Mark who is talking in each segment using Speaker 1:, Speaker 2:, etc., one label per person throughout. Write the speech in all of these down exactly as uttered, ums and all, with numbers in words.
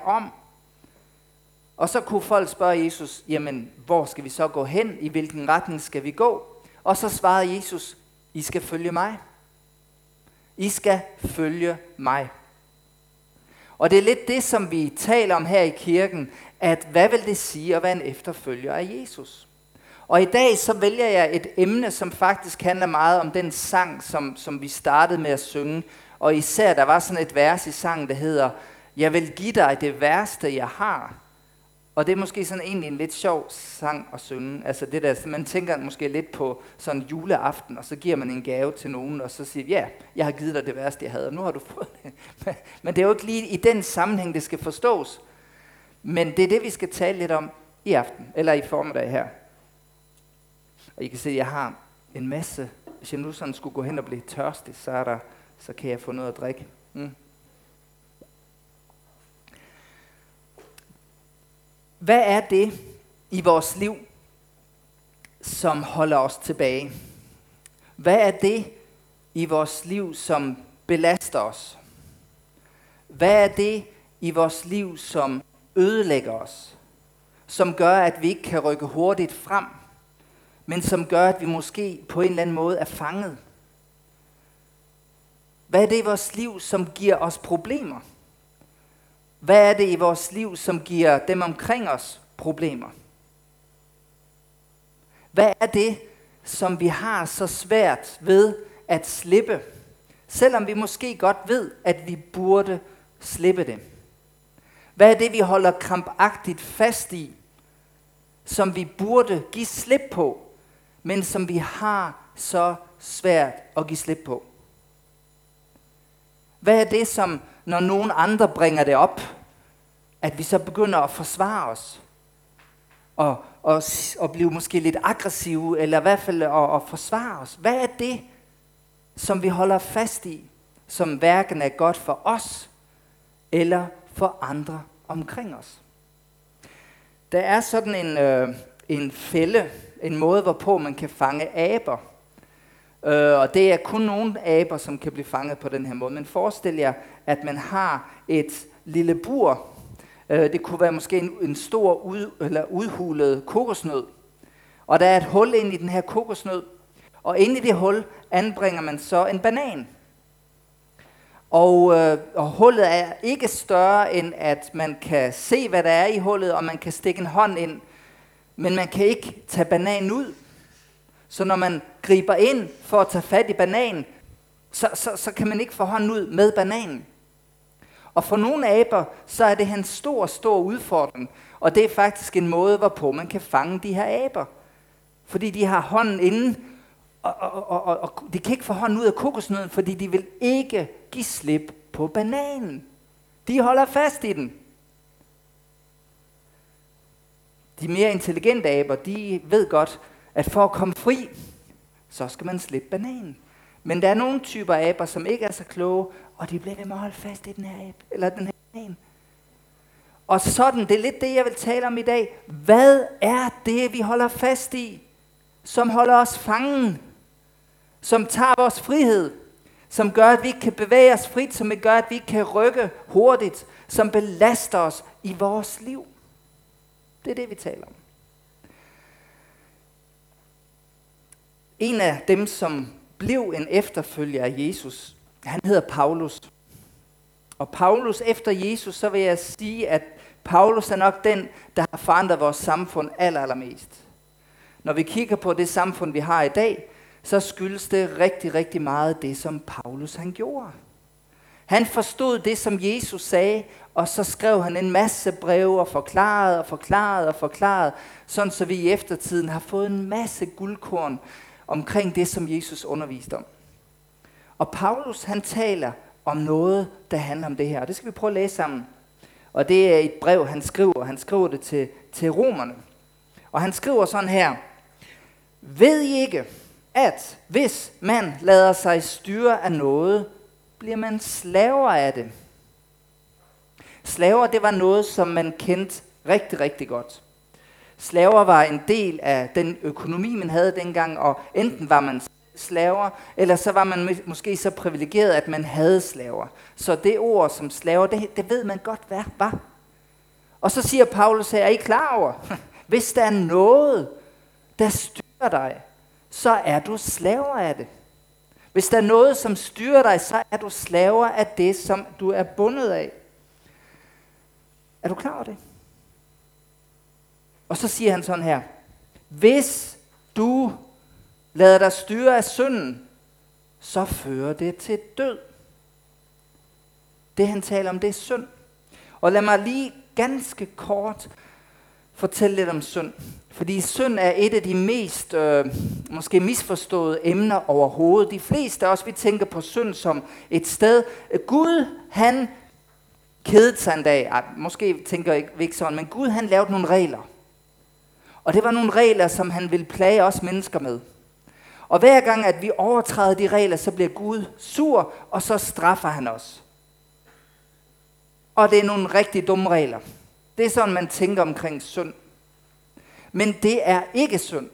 Speaker 1: om. Og så kunne folk spørge Jesus, jamen, hvor skal vi så gå hen? I hvilken retning skal vi gå? Og så svarede Jesus, I skal følge mig. I skal følge mig. Og det er lidt det, som vi taler om her i kirken, at hvad vil det sige at være en efterfølger af Jesus? Og i dag så vælger jeg et emne, som faktisk handler meget om den sang, som, som vi startede med at synge. Og især der var sådan et vers i sangen, der hedder, jeg vil give dig det værste, jeg har. Og det er måske sådan egentlig en lidt sjov sang at synge. Altså det der, man tænker måske lidt på sådan juleaften, og så giver man en gave til nogen, og så siger, ja, jeg har givet dig det værste, jeg havde, og nu har du fået det. Men det er jo ikke lige i den sammenhæng, det skal forstås. Men det er det, vi skal tale lidt om i aften, eller i formiddag her. Og I kan se, at jeg har en masse, hvis jeg nu sådan skulle gå hen og blive tørstig, så, er der, så kan jeg få noget at drikke. Mm. Hvad er det i vores liv, som holder os tilbage? Hvad er det i vores liv, som belaster os? Hvad er det i vores liv, som ødelægger os? Som gør, at vi ikke kan rykke hurtigt frem, men som gør, at vi måske på en eller anden måde er fanget? Hvad er det i vores liv, som giver os problemer? Hvad er det i vores liv, som giver dem omkring os problemer? Hvad er det, som vi har så svært ved at slippe, selvom vi måske godt ved, at vi burde slippe det? Hvad er det, vi holder krampagtigt fast i, som vi burde give slip på, men som vi har så svært at give slip på? Hvad er det, som når nogen andre bringer det op, at vi så begynder at forsvare os, og, og, og blive måske lidt aggressive, eller i hvert fald at, at forsvare os? Hvad er det, som vi holder fast i, som hverken er godt for os, eller for andre omkring os? Der er sådan en, øh, en fælde, en måde, hvorpå man kan fange aber. Øh, og det er kun nogle aber, som kan blive fanget på den her måde. Men forestil jer, at man har et lille bur. Øh, det kunne være måske en, en stor ud, eller udhulet kokosnød. Og der er et hul ind i den her kokosnød. Og inde i det hul anbringer man så en banan. Og, øh, og hullet er ikke større, end at man kan se, hvad der er i hullet, og man kan stikke en hånd ind. Men man kan ikke tage bananen ud. Så når man griber ind for at tage fat i bananen, så, så, så kan man ikke få hånden ud med bananen. Og for nogle aber, så er det en stor, stor udfordring. Og det er faktisk en måde, hvorpå man kan fange de her aber. Fordi de har hånden inde, og, og, og, og, og de kan ikke få hånden ud af kokosnøden, fordi de vil ikke give slip på bananen. De holder fast i den. De mere intelligente aber, de ved godt, at for at komme fri, så skal man slippe bananen. Men der er nogle typer aber, som ikke er så kloge, og de bliver ved med at holde fast i den her abe, eller den her banan. Og sådan, det er lidt det, jeg vil tale om i dag. Hvad er det, vi holder fast i, som holder os fangen, som tager vores frihed, som gør, at vi ikke kan bevæge os frit, som gør, at vi ikke kan rykke hurtigt, som belaster os i vores liv? Det er det, vi taler om. En af dem, som blev en efterfølger af Jesus, han hedder Paulus. Og Paulus efter Jesus, så vil jeg sige, at Paulus er nok den, der har forandret vores samfund aller, allermest. Når vi kigger på det samfund, vi har i dag, så skyldes det rigtig, rigtig meget det, som Paulus han gjorde. Han forstod det, som Jesus sagde, og så skrev han en masse breve og forklarede og forklarede og forklarede, sådan så vi i eftertiden har fået en masse guldkorn omkring det, som Jesus underviste om. Og Paulus, han taler om noget, der handler om det her. Og det skal vi prøve at læse sammen. Og det er et brev, han skriver. Han skriver det til, til romerne. Og han skriver sådan her: Ved I ikke, at hvis man lader sig styre af noget, bliver man slaver af det? Slaver, det var noget, som man kendte rigtig, rigtig godt. Slaver var en del af den økonomi, man havde dengang, og enten var man slaver, eller så var man måske så privilegeret, at man havde slaver. Så det ord som slaver, det, det ved man godt, hvad var. Og så siger Paulus her, er I klar over, hvis der er noget, der styrer dig, så er du slaver af det. Hvis der er noget, som styrer dig, så er du slaver af det, som du er bundet af. Er du klar over det? Og så siger han sådan her, hvis du lader dig styre af synden, så fører det til død. Det han taler om, det er synd. Og lad mig lige ganske kort fortælle lidt om synd. Fordi synd er et af de mest øh, måske misforståede emner overhovedet. De fleste af os, vi tænker på synd som et sted. Gud, han kedede sig en dag. Ej, måske tænker vi ikke sådan, men Gud, han lavede nogle regler. Og det var nogle regler, som han ville plage os mennesker med. Og hver gang, at vi overtræder de regler, så bliver Gud sur, og så straffer han os. Og det er nogle rigtig dumme regler. Det er sådan, man tænker omkring synd. Men det er ikke synd.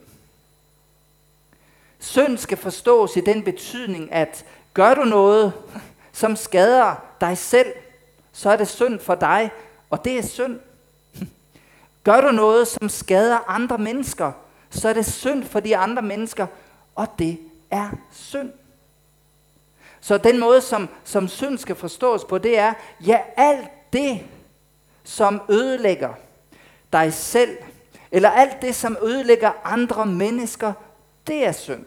Speaker 1: Synd skal forstås i den betydning, at gør du noget, som skader dig selv, så er det synd for dig, og det er synd. Gør du noget, som skader andre mennesker, så er det synd for de andre mennesker, og det er synd. Så den måde, som, som synd skal forstås på, det er, ja, alt det, som ødelægger dig selv, eller alt det, som ødelægger andre mennesker, det er synd.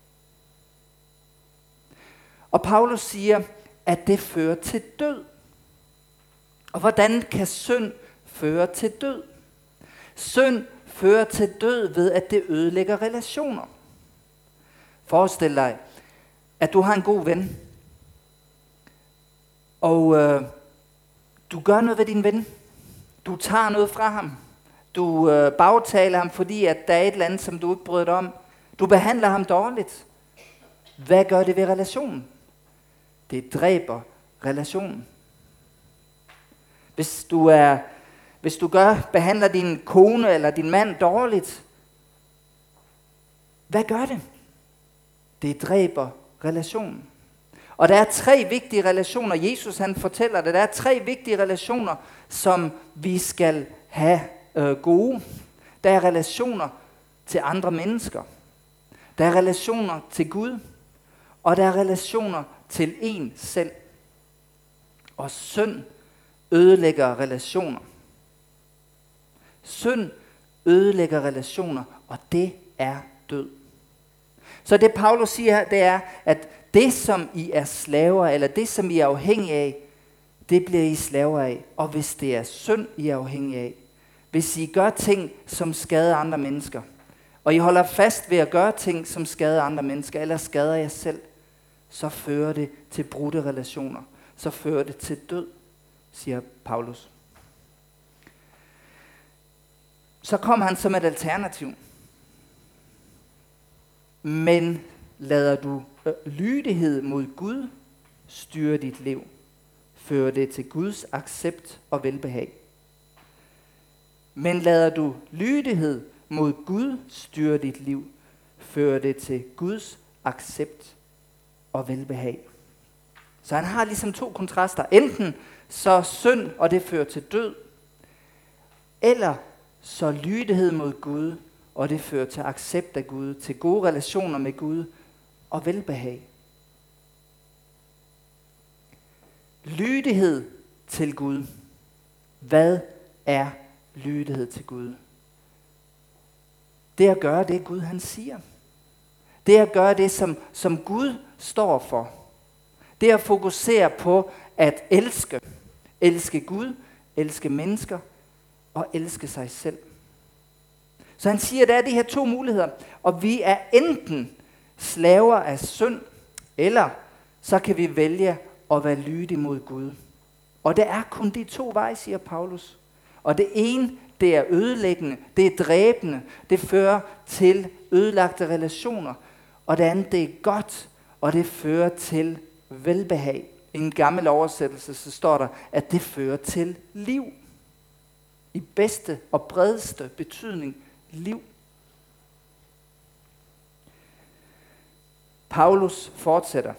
Speaker 1: Og Paulus siger, at det fører til død. Og hvordan kan synd føre til død? Synd fører til død ved, at det ødelægger relationer. Forestil dig, at du har en god ven, og øh, du gør noget ved din ven. Du tager noget fra ham. Du øh, bagtaler ham, fordi at der er et eller andet, som du ikke bryder dig om. Du behandler ham dårligt. Hvad gør det ved relationen? Det dræber relationen. Hvis du er, hvis du gør, behandler din kone eller din mand dårligt, hvad gør det? Det dræber relationen. Og der er tre vigtige relationer. Jesus han fortæller det. Der er tre vigtige relationer, som vi skal have øh, gode. Der er relationer til andre mennesker. Der er relationer til Gud. Og der er relationer til en selv. Og synd ødelægger relationer. Synd ødelægger relationer, og det er død. Så det Paulus siger her, det er, at det som I er slaver, eller det som I er afhængige af, det bliver I slaver af. Og hvis det er synd, I er afhængige af, hvis I gør ting, som skader andre mennesker, og I holder fast ved at gøre ting, som skader andre mennesker, eller skader jer selv, så fører det til brudte relationer. Så fører det til død, siger Paulus. Så kom han som et alternativ. Men lader du lydighed mod Gud styre dit liv, fører det til Guds accept og velbehag. Men lader du lydighed mod Gud styre dit liv, fører det til Guds accept og velbehag. Så han har ligesom to kontraster. Enten så synd, og det fører til død, eller så lydighed mod Gud, og det fører til accept af Gud, til gode relationer med Gud og velbehag. Lydighed til Gud. Hvad er lydighed til Gud? Det er at gøre det, Gud han siger. Det er at gøre det, som, som Gud står for. Det er at fokusere på at elske. Elske Gud, elske mennesker og elske sig selv. Så han siger, at der er de her to muligheder, og vi er enten slaver af synd, eller så kan vi vælge at være lydige mod Gud. Og det er kun de to veje, siger Paulus. Og det ene, det er ødelæggende, det er dræbende, det fører til ødelagte relationer. Og det andet, det er godt, og det fører til velbehag. I en gammel oversættelse, så står der, at det fører til liv. I bedste og bredeste betydning, liv. Paulus fortsætter.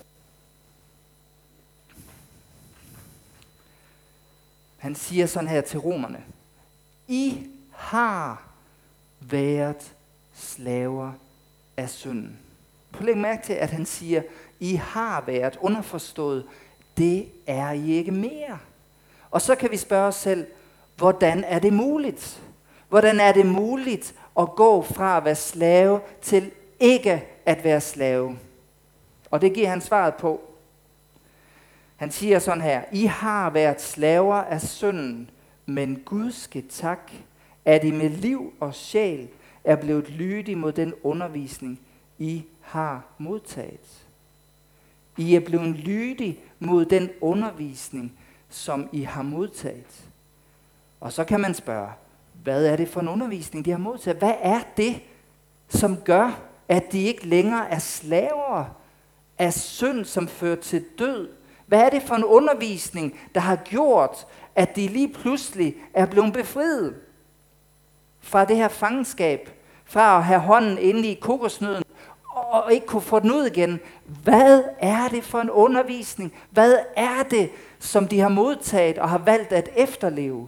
Speaker 1: Han siger sådan her til romerne. I har været slaver af synden. Prøv at mærke til, at han siger, I har været, underforstået, det er I ikke mere. Og så kan vi spørge os selv, hvordan er det muligt? Hvordan er det muligt at gå fra at være slave til ikke at være slave? Og det giver han svaret på. Han siger sådan her, I har været slaver af synden, men Gud skal tak, at I med liv og sjæl er blevet lydige mod den undervisning, I har modtaget. I er blevet lydige mod den undervisning, som I har modtaget. Og så kan man spørge, hvad er det for en undervisning, de har modtaget? Hvad er det, som gør, at de ikke længere er slaver af synd, som fører til død? Hvad er det for en undervisning, der har gjort, at de lige pludselig er blevet befriet fra det her fangenskab, fra at have hånden inde i kokosnøden og ikke kunne få den ud igen? Hvad er det for en undervisning? Hvad er det, som de har modtaget og har valgt at efterleve?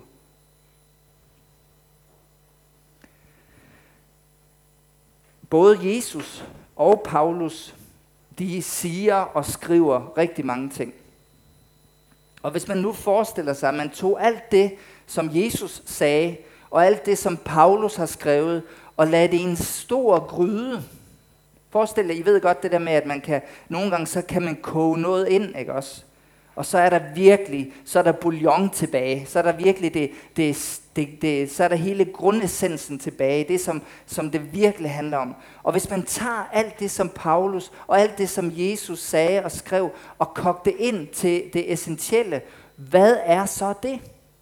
Speaker 1: Både Jesus og Paulus, de siger og skriver rigtig mange ting. Og hvis man nu forestiller sig, at man tog alt det, som Jesus sagde, og alt det, som Paulus har skrevet, og lagde det i en stor gryde. Forestil jer, I ved godt det der med, at man kan, nogle gange så kan man koge noget ind, ikke også? Og så er der virkelig, så er der bouillon tilbage, så er der virkelig det, det, det, det så er der hele grundessensen tilbage, det som, som det virkelig handler om. Og hvis man tager alt det, som Paulus og alt det, som Jesus sagde og skrev, og kogte det ind til det essentielle, hvad er så det?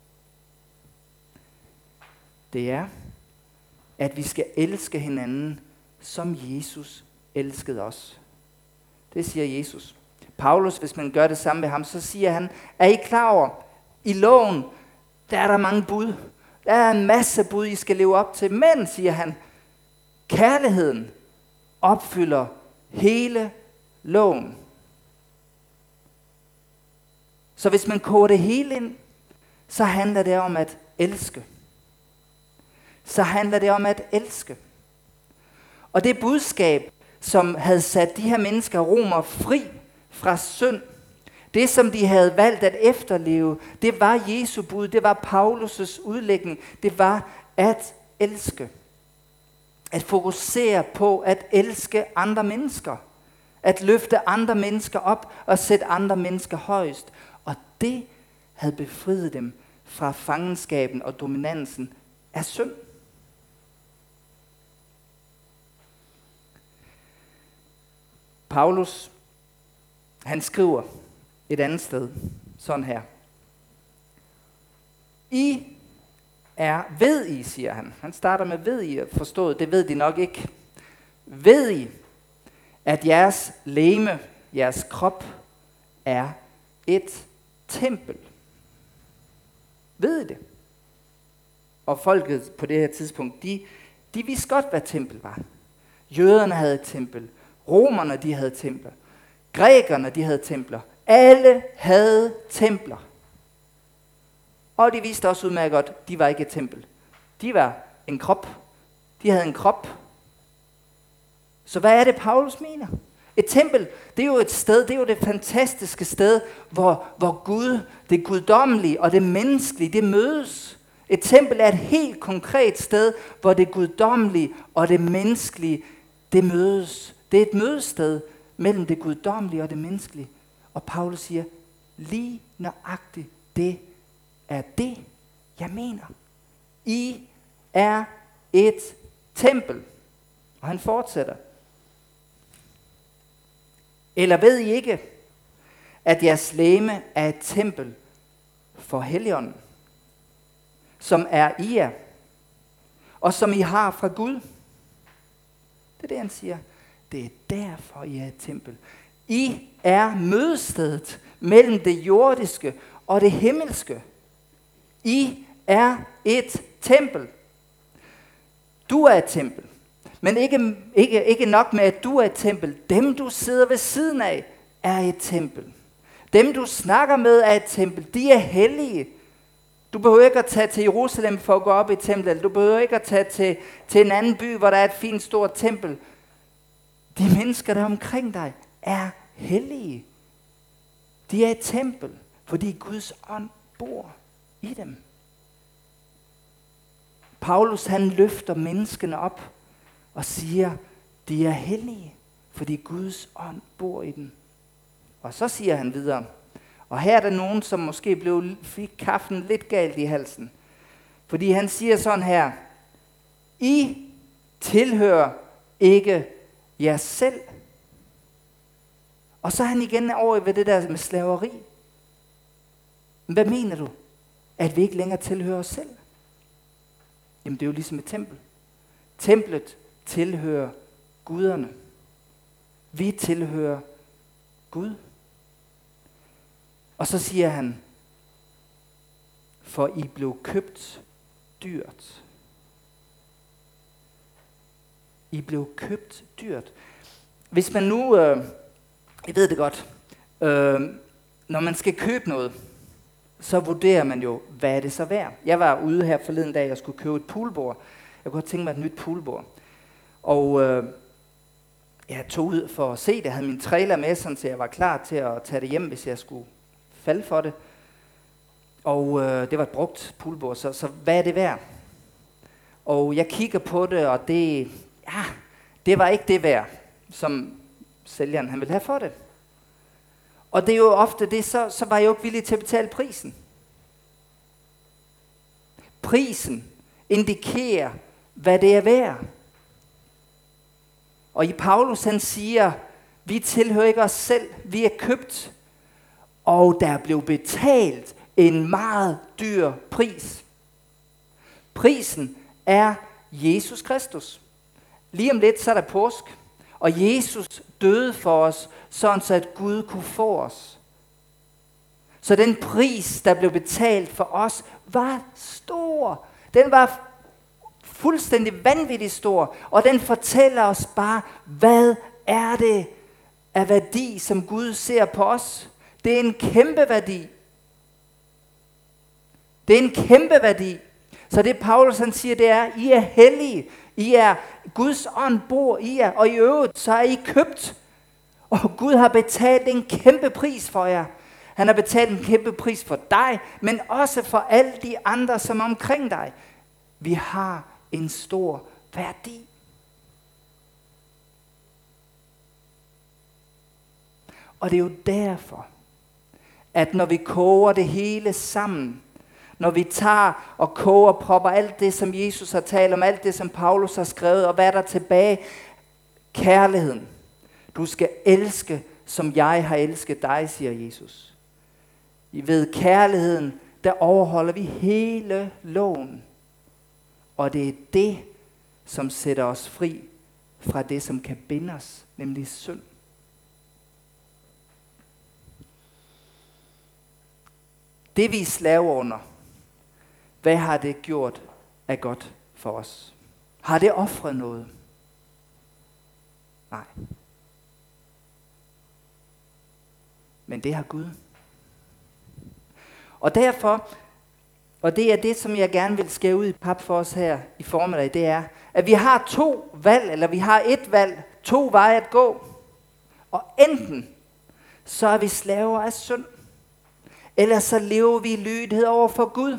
Speaker 1: Det er, at vi skal elske hinanden, som Jesus elskede os. Det siger Jesus. Paulus, hvis man gør det samme med ham, så siger han, er I klar over, i loven, der er der mange bud. Der er en masse bud, I skal leve op til. Men, siger han, kærligheden opfylder hele loven. Så hvis man koger det hele ind, så handler det om at elske. Så handler det om at elske. Og det budskab, som havde sat de her mennesker, romer, fri fra synd, det som de havde valgt at efterleve, det var Jesu bud, det var Paulus' udlægning, det var at elske. At fokusere på at elske andre mennesker. At løfte andre mennesker op og sætte andre mennesker højst. Og det havde befriet dem fra fangenskaben og dominansen af synd. Paulus, han skriver et andet sted, sådan her. I er, ved I, siger han. Han starter med ved I, forstået, det ved de nok ikke. Ved I, at jeres legeme, jeres krop, er et tempel? Ved I det? Og folket på det her tidspunkt, de, de vidste godt, hvad tempel var. Jøderne havde et tempel. Romerne, de havde templer. Grækerne, de havde templer. Alle havde templer. Og de vidste også udmærket godt, de var ikke et tempel. De var en krop. De havde en krop. Så hvad er det, Paulus mener? Et tempel, det er jo et sted, det er jo det fantastiske sted, hvor, hvor Gud, det guddommelige og det menneskelige, det mødes. Et tempel er et helt konkret sted, hvor det guddommelige og det menneskelige, det mødes. Det er et mødested mellem det guddommelige og det menneskelige. Og Paulus siger, lige nøjagtigt det er det, jeg mener. I er et tempel. Og han fortsætter. Eller ved I ikke, at jeres legeme er et tempel for Helligånden, som er i jer, og som I har fra Gud? Det er det, han siger. Det er derfor, I er et tempel. I er mødestedet mellem det jordiske og det himmelske. I er et tempel. Du er et tempel. Men ikke, ikke, ikke nok med, at du er et tempel. Dem, du sidder ved siden af, er et tempel. Dem, du snakker med, er et tempel. De er hellige. Du behøver ikke at tage til Jerusalem for at gå op i templet. Du behøver ikke at tage til, til en anden by, hvor der er et fint stort tempel. De mennesker, der er omkring dig, er hellige. De er et tempel, fordi Guds ånd bor i dem. Paulus han løfter menneskene op og siger, de er hellige, fordi Guds ånd bor i dem. Og så siger han videre, og her er der nogen, som måske blev, fik kaffen lidt galt i halsen. Fordi han siger sådan her, I tilhører ikke jer selv. Og så er han igen over ved det der med slaveri. Hvad mener du? At vi ikke længere tilhører os selv? Jamen det er jo ligesom et tempel. Templet tilhører guderne. Vi tilhører Gud. Og så siger han, for I blev købt dyrt. I blev købt dyrt. Hvis man nu, øh, jeg ved det godt, øh, når man skal købe noget, så vurderer man jo, hvad er det så værd. Jeg var ude her forleden dag, og skulle købe et poolbord. Jeg kunne tænke mig et nyt poolbord. Og øh, jeg tog ud for at se det. Jeg havde min trailer med, sådan, så jeg var klar til at tage det hjem, hvis jeg skulle falde for det. Og øh, det var et brugt poolbord, så, så hvad er det værd? Og jeg kigger på det, og det, ja, det var ikke det værd, som sælgeren han ville have for det. Og det er jo ofte det, så, så var jeg jo ikke villig til at betale prisen. Prisen indikerer, hvad det er værd. Og i Paulus han siger, vi tilhører ikke os selv, vi er købt. Og der blev betalt en meget dyr pris. Prisen er Jesus Kristus. Lige om lidt så er der påske. Og Jesus døde for os, sådan så at Gud kunne få os. Så den pris, der blev betalt for os, var stor. Den var fuldstændig vanvittigt stor. Og den fortæller os bare, hvad er det af værdi, som Gud ser på os. Det er en kæmpe værdi. Det er en kæmpe værdi. Så det Paulus han siger, det er, I er hellige. I er, Guds ånd bor i jer, og i øvrigt, så er I købt. Og Gud har betalt en kæmpe pris for jer. Han har betalt en kæmpe pris for dig, men også for alle de andre, som er omkring dig. Vi har en stor værdi. Og det er jo derfor, at når vi koger det hele sammen, når vi tager og koger og propper alt det, som Jesus har talt om, alt det, som Paulus har skrevet, og hvad der er tilbage, kærligheden. Du skal elske, som jeg har elsket dig, siger Jesus. I ved kærligheden, der overholder vi hele loven. Og det er det, som sætter os fri fra det, som kan binde os, nemlig synd. Det vi er slave under, hvad har det gjort af godt for os? Har det ofret noget? Nej. Men det har Gud. Og derfor, og det er det, som jeg gerne vil skære ud i pap for os her i formiddag, det er, at vi har to valg, eller vi har et valg, to veje at gå. Og enten så er vi slaver af synd, eller så lever vi i lydighed over for Gud.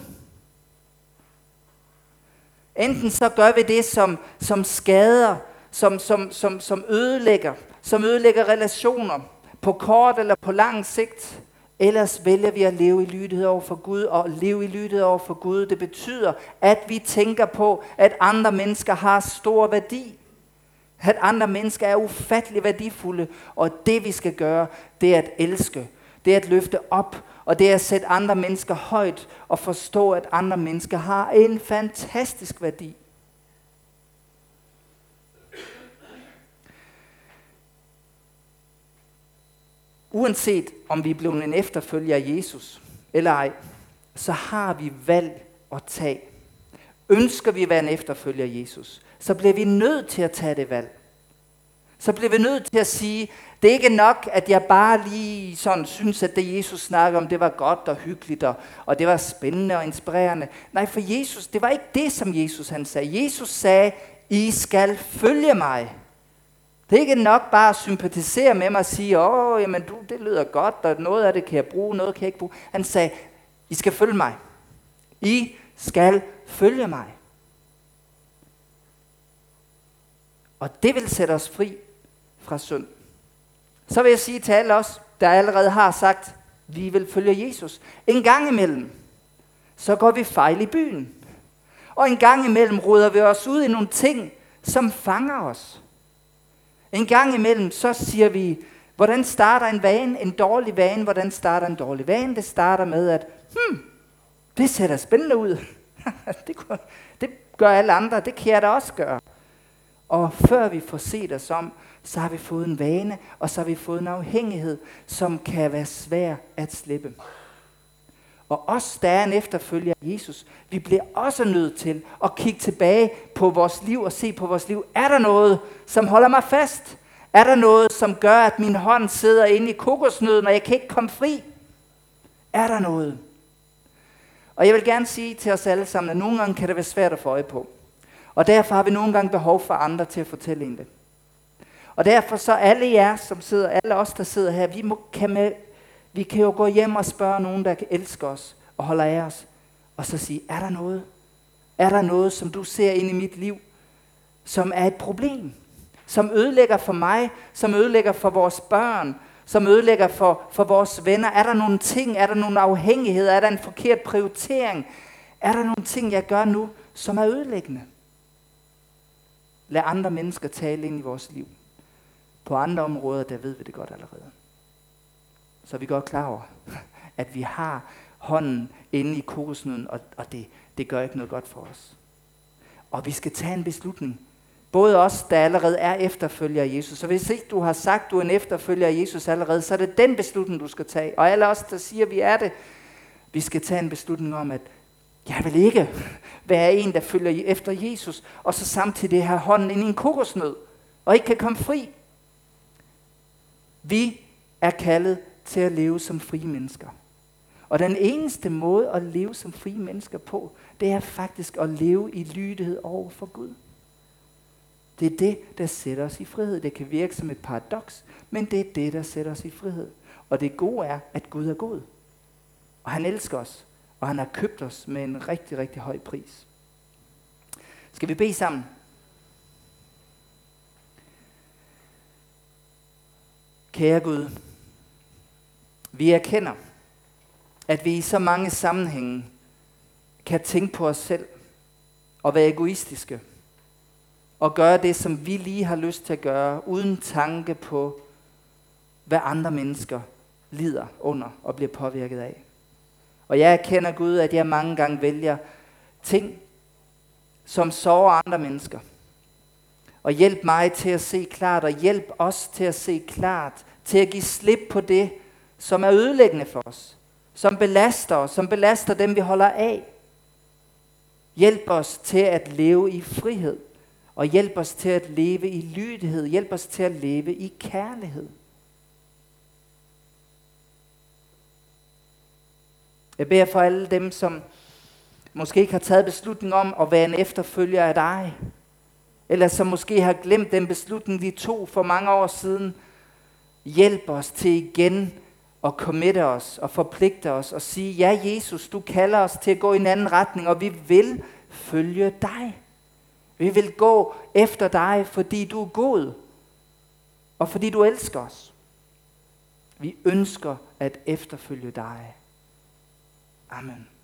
Speaker 1: Enten så gør vi det, som, som skader, som, som, som, som ødelægger, som ødelægger relationer på kort eller på lang sigt. Ellers vælger vi at leve i lydighed over for Gud, og leve i lydighed over for Gud, det betyder, at vi tænker på, at andre mennesker har stor værdi. At andre mennesker er ufattelig værdifulde, og det vi skal gøre, det er at elske, det er at løfte op, og det er at sætte andre mennesker højt, og forstå, at andre mennesker har en fantastisk værdi. Uanset om vi er blevet en efterfølger af Jesus eller ej, så har vi valg at tage. Ønsker vi at være en efterfølger af Jesus, så bliver vi nødt til at tage det valg. så bliver vi nødt til at sige, det er ikke nok, at jeg bare lige sådan synes, at det Jesus snakker om, det var godt og hyggeligt, og, og det var spændende og inspirerende. Nej, for Jesus, det var ikke det, som Jesus han sagde. Jesus sagde, I skal følge mig. Det er ikke nok bare at sympatisere med mig og sige, åh, jamen du, det lyder godt, og noget af det kan jeg bruge, noget kan jeg ikke bruge. Han sagde, I skal følge mig. I skal følge mig. Og det vil sætte os fri fra synd. Så vil jeg sige til alle os, der allerede har sagt, vi vil følge Jesus. En gang imellem, så går vi fejl i byen. Og en gang imellem ruder vi os ud i nogle ting, som fanger os. En gang imellem, så siger vi, hvordan starter en vane, en dårlig vane, hvordan starter en dårlig vane? Det starter med, at hmm, det ser da spændende ud. det, gør, det gør alle andre, det kan jeg da også gøre. Og før vi får set os om, så har vi fået en vane, og så har vi fået en afhængighed, som kan være svær at slippe. Og os, der er en efterfølger af Jesus, vi bliver også nødt til at kigge tilbage på vores liv og se på vores liv. Er der noget, som holder mig fast? Er der noget, som gør, at min hånd sidder inde i kokosnøden, og jeg kan ikke komme fri? Er der noget? Og jeg vil gerne sige til os alle sammen, at nogle gange kan det være svært at få øje på. Og derfor har vi nogle gange behov for andre til at fortælle en det. Og derfor så alle jer, som sidder, alle os, der sidder her, vi, må, kan, med, vi kan jo gå hjem og spørge nogen, der kan elske os og holder af os. Og så sige, er der noget? Er der noget, som du ser ind i mit liv, som er et problem? Som ødelægger for mig, som ødelægger for vores børn, som ødelægger for, for vores venner? Er der nogle ting, er der nogle afhængigheder, er der en forkert prioritering? Er der nogle ting, jeg gør nu, som er ødelæggende? Lad andre mennesker tale ind i vores liv. På andre områder, der ved vi det godt allerede. Så er vi godt klar over, at vi har hånden inde i kokosnøden, og, og det, det gør ikke noget godt for os. Og vi skal tage en beslutning. Både os, der allerede er efterfølger af Jesus. Så hvis ikke du har sagt, du er en efterfølger af Jesus allerede, så er det den beslutning, du skal tage. Og alle os, der siger, vi er det, vi skal tage en beslutning om, at jeg vil ikke være en, der følger efter Jesus, og så samtidig have hånden inde i en kokosnød, og ikke kan komme fri. Vi er kaldet til at leve som frie mennesker. Og den eneste måde at leve som frie mennesker på, det er faktisk at leve i lydighed over for Gud. Det er det, der sætter os i frihed. Det kan virke som et paradoks, men det er det, der sætter os i frihed. Og det gode er, at Gud er god. Og han elsker os, og han har købt os med en rigtig, rigtig høj pris. Skal vi bede sammen? Kære Gud, vi erkender, at vi i så mange sammenhænge kan tænke på os selv og være egoistiske og gøre det, som vi lige har lyst til at gøre, uden tanke på, hvad andre mennesker lider under og bliver påvirket af. Og jeg erkender, Gud, at jeg mange gange vælger ting, som sårer andre mennesker. Og hjælp mig til at se klart, og hjælp os til at se klart, til at give slip på det, som er ødelæggende for os, som belaster os, som belaster dem, vi holder af. Hjælp os til at leve i frihed, og hjælp os til at leve i lydighed, hjælp os til at leve i kærlighed. Jeg beder for alle dem, som måske ikke har taget beslutning om at være en efterfølger af dig, eller som måske har glemt den beslutning, vi tog for mange år siden. Hjælp os til igen at committe os og forpligte os og sige, ja Jesus, du kalder os til at gå i en anden retning, og vi vil følge dig. Vi vil gå efter dig, fordi du er god, og fordi du elsker os. Vi ønsker at efterfølge dig. Amen.